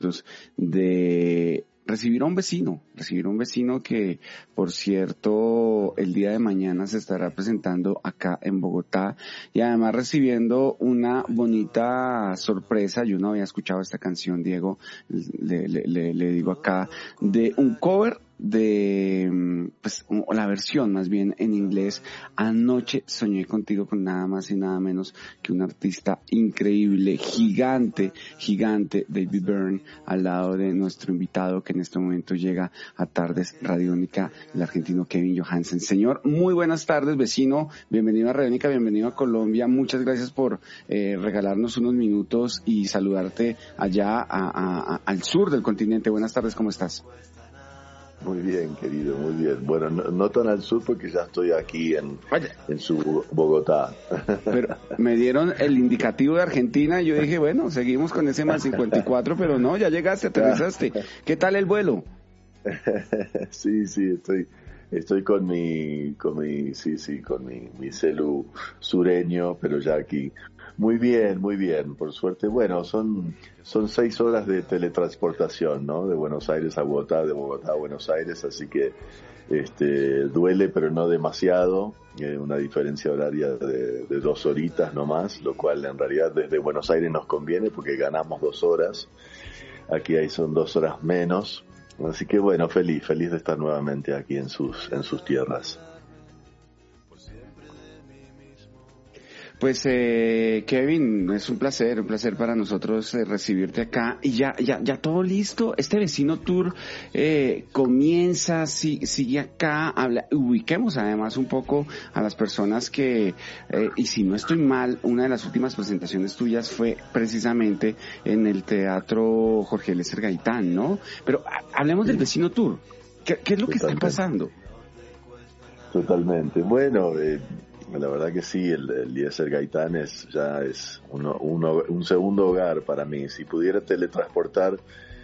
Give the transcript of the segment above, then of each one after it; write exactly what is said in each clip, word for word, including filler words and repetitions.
de recibir a un vecino, recibir a un vecino que, por cierto, el día de mañana se estará presentando acá en Bogotá y además recibiendo una bonita sorpresa. Yo no había escuchado esta canción, Diego, le, le, le, le digo acá, de un cover de, pues, la versión más bien en inglés, Anoche soñé contigo, con nada más y nada menos que un artista increíble, gigante, gigante, David Byrne, al lado de nuestro invitado que en este momento llega a Tardes Radiónica, el argentino Kevin Johansen. Señor, muy buenas tardes, vecino, bienvenido a Radiónica, bienvenido a Colombia, muchas gracias por eh, regalarnos unos minutos y saludarte allá a, a, a, al sur del continente. Buenas tardes, ¿cómo estás? Muy bien, querido, muy bien. Bueno, no, no tan al sur porque ya estoy aquí en, en su Bogotá. Pero me dieron el indicativo de Argentina y yo dije, bueno, seguimos con ese más cincuenta y cuatro, pero no, ya llegaste, aterrizaste. ¿Qué tal el vuelo? Sí, sí, estoy estoy con mi, con mi, sí, sí, con mi, mi celu sureño, pero ya aquí. Muy bien, muy bien, por suerte. Bueno, son son seis horas de teletransportación, ¿no? De Buenos Aires a Bogotá, de Bogotá a Buenos Aires, así que este duele, pero no demasiado. Eh, una diferencia horaria de, de dos horitas nomás, lo cual en realidad desde Buenos Aires nos conviene porque ganamos dos horas. Aquí ahí son dos horas menos. Así que bueno, feliz, feliz de estar nuevamente aquí en sus en sus tierras. Pues eh, Kevin, es un placer, un placer para nosotros eh, recibirte acá y ya, ya, ya todo listo. Este Vecino Tour eh, comienza, si, sigue acá, habla, ubiquemos además un poco a las personas que, eh, y si no estoy mal, una de las últimas presentaciones tuyas fue precisamente en el Teatro Jorge Eliezer Gaitán, ¿no? Pero hablemos del Vecino Tour. ¿Qué, qué es lo que está pasando? Totalmente. Bueno, eh, la verdad que sí, el, el Eliezer Gaitán es, ya es uno, uno, un segundo hogar para mí. Si pudiera teletransportar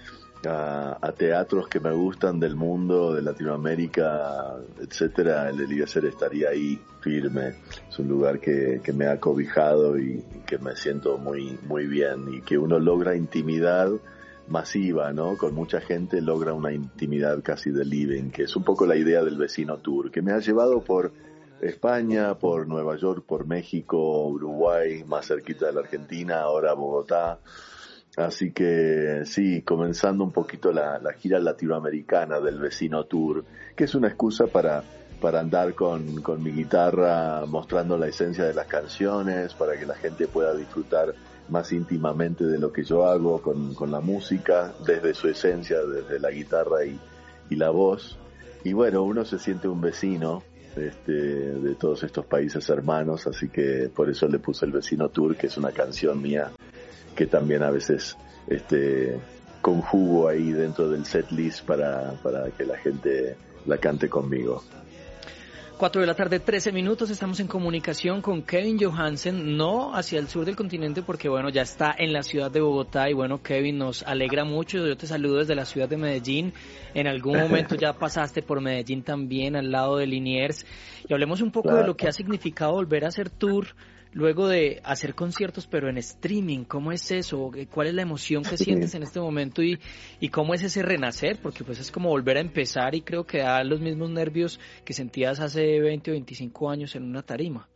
a, a teatros que me gustan del mundo, de Latinoamérica, etcétera, el Eliezer estaría ahí firme. Es un lugar que, que me ha cobijado y, y que me siento muy, muy bien, y que uno logra intimidad masiva, ¿no? Con mucha gente logra una intimidad casi de living, que es un poco la idea del Vecino Tour, que me ha llevado por España, por Nueva York, por México, Uruguay, más cerquita de la Argentina, ahora Bogotá. Así que sí, comenzando un poquito la, la gira latinoamericana del Vecino Tour, que es una excusa para, para andar con, con mi guitarra mostrando la esencia de las canciones, para que la gente pueda disfrutar más íntimamente de lo que yo hago con, con la música, desde su esencia, desde la guitarra y, y la voz. Y bueno, uno se siente un vecino Este, de todos estos países hermanos, así que por eso le puse el Vecino Tour, que es una canción mía que también a veces este, conjugo ahí dentro del setlist para, para que la gente la cante conmigo. Cuatro de la tarde, trece minutos, estamos en comunicación con Kevin Johansen, no hacia el sur del continente porque bueno, ya está en la ciudad de Bogotá y bueno, Kevin, nos alegra mucho, yo te saludo desde la ciudad de Medellín, en algún momento ya pasaste por Medellín también, al lado de Liniers, y hablemos un poco claro. de lo que ha significado volver a hacer tour, luego de hacer conciertos pero en streaming. ¿Cómo es eso? ¿Cuál es la emoción que sientes en este momento y, y cómo es ese renacer? Porque pues es como volver a empezar y creo que da los mismos nervios que sentías hace veinte o veinticinco años en una tarima.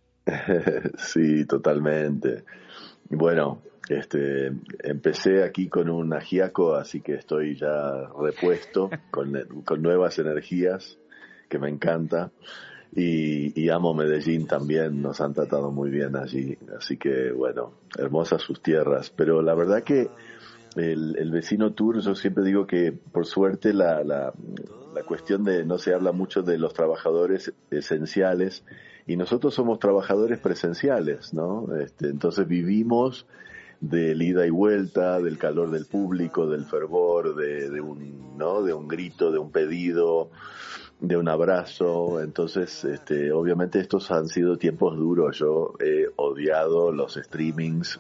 Sí, totalmente. Bueno, este, empecé aquí con un ajiaco, así que estoy ya repuesto con, con nuevas energías, que me encanta. Y, y amo Medellín también, nos han tratado muy bien allí, así que bueno, hermosas sus tierras, pero la verdad que el, el Vecino Tour, yo siempre digo que por suerte la, la, la cuestión de, no se habla mucho de los trabajadores esenciales, y nosotros somos trabajadores presenciales, ¿no? Este, entonces vivimos del ida y vuelta, del calor del público, del fervor, de, de un, ¿no? De un grito, de un pedido, de un abrazo. Entonces, este, obviamente estos han sido tiempos duros. Yo he odiado los streamings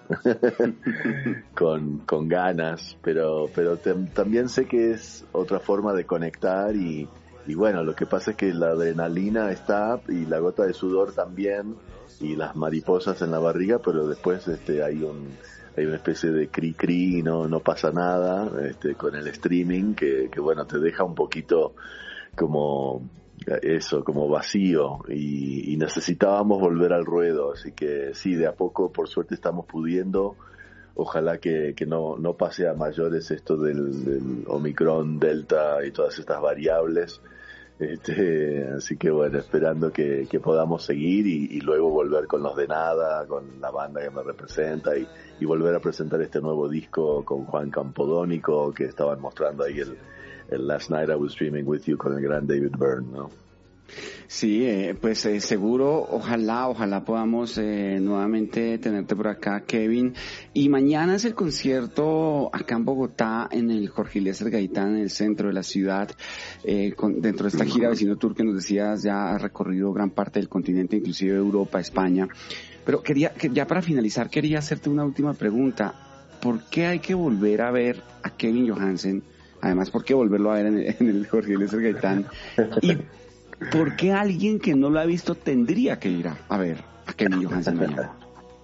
con, con ganas, pero, pero te, también sé que es otra forma de conectar y, y bueno, lo que pasa es que la adrenalina está y la gota de sudor también y las mariposas en la barriga, pero después este, hay un, hay una especie de cri cri, no, no pasa nada, este, con el streaming que, que bueno, te deja un poquito como eso, como vacío y, y necesitábamos volver al ruedo, así que sí, de a poco por suerte estamos pudiendo. Ojalá que, que no, no pase a mayores esto del, del Omicron, Delta y todas estas variables. Este, así que bueno, esperando que, que podamos seguir y, y luego volver con Los de Nada, con la banda que me representa y, y volver a presentar este nuevo disco con Juan Campodónico que estaban mostrando ahí el, el Last Night I Was Dreaming With You con el gran David Byrne, ¿no? Sí, eh, pues eh, seguro, ojalá, ojalá podamos eh, nuevamente tenerte por acá, Kevin. Y mañana es el concierto acá en Bogotá, en el Jorge Eliezer Gaitán, en el centro de la ciudad, eh, con, dentro de esta gira Vecino Tour que nos decías, ya ha recorrido gran parte del continente, inclusive Europa, España. Pero quería, que ya para finalizar, quería hacerte una última pregunta. ¿Por qué hay que volver a ver a Kevin Johansen? Además, ¿por qué volverlo a ver en el, en el Jorge Eliezer Gaitán? Y ¿por qué alguien que no lo ha visto tendría que ir a, a ver a Kevin Johansen mañana?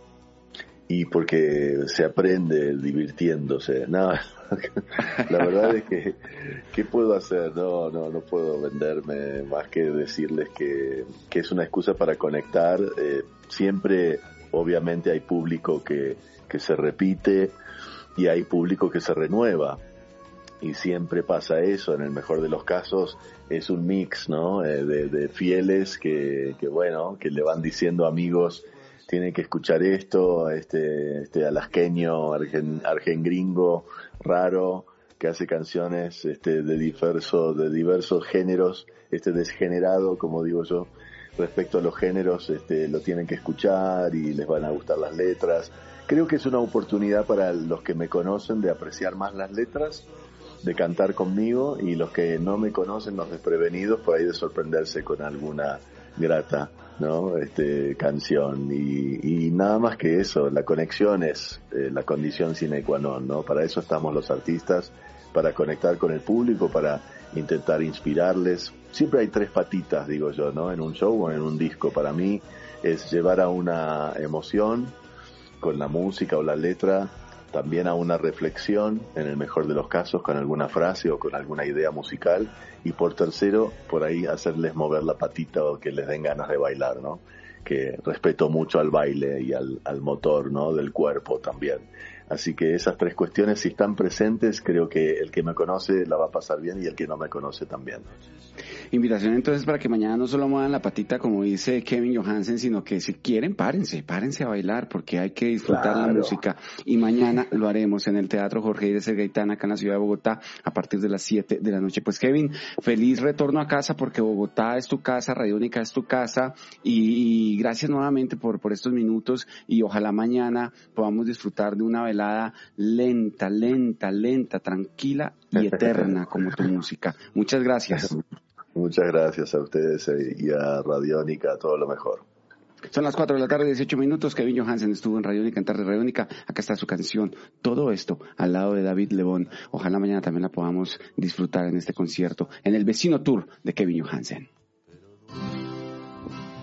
Y porque se aprende divirtiéndose. No, la verdad es que, ¿qué puedo hacer? No, no, no puedo venderme más que decirles que, que es una excusa para conectar. Eh, siempre, obviamente, hay público que, que se repite y hay público que se renueva. Y siempre pasa eso, en el mejor de los casos es un mix, ¿no? Eh, de, de fieles que, que, bueno, que le van diciendo amigos, tienen que escuchar esto, este, este alasqueño, argen, argen gringo, raro, que hace canciones, este, de diversos, de diversos géneros, este desgenerado, como digo yo, respecto a los géneros, este, lo tienen que escuchar y les van a gustar las letras. Creo que es una oportunidad para los que me conocen de apreciar más las letras, de cantar conmigo, y los que no me conocen, los desprevenidos, por ahí de sorprenderse con alguna grata, ¿no? Este, canción y, y nada más que eso. La conexión es eh, la condición sine qua non, ¿no? Para eso estamos los artistas, para conectar con el público, para intentar inspirarles. Siempre hay tres patitas, digo yo, ¿no? En un show o en un disco. Para mí es llevar a una emoción con la música o la letra, también a una reflexión, en el mejor de los casos, con alguna frase o con alguna idea musical, y por tercero, por ahí hacerles mover la patita o que les den ganas de bailar, ¿no? Que respeto mucho al baile y al, al motor, ¿no? Del cuerpo también. Así que esas tres cuestiones, si están presentes, creo que el que me conoce la va a pasar bien y el que no me conoce también. Invitación entonces para que mañana no solo muevan la patita como dice Kevin Johansen, sino que si quieren párense, párense a bailar porque hay que disfrutar claro. la música. Y mañana lo haremos en el Teatro Jorge Eliezer Gaitán acá en la ciudad de Bogotá a partir de las siete de la noche. Pues Kevin, feliz retorno a casa porque Bogotá es tu casa, Radiónica es tu casa y, y gracias nuevamente por, por estos minutos y ojalá mañana podamos disfrutar de una velada lenta, lenta, lenta, tranquila y eterna como tu música. Muchas gracias. Muchas gracias a ustedes y a Radiónica, todo lo mejor. Son las cuatro de la tarde, dieciocho minutos. Kevin Johansen estuvo en Radiónica, en Tarde Radiónica. Acá está su canción, Todo Esto, al lado de David Lebón. Ojalá mañana también la podamos disfrutar en este concierto, en el Vecino Tour de Kevin Johansen.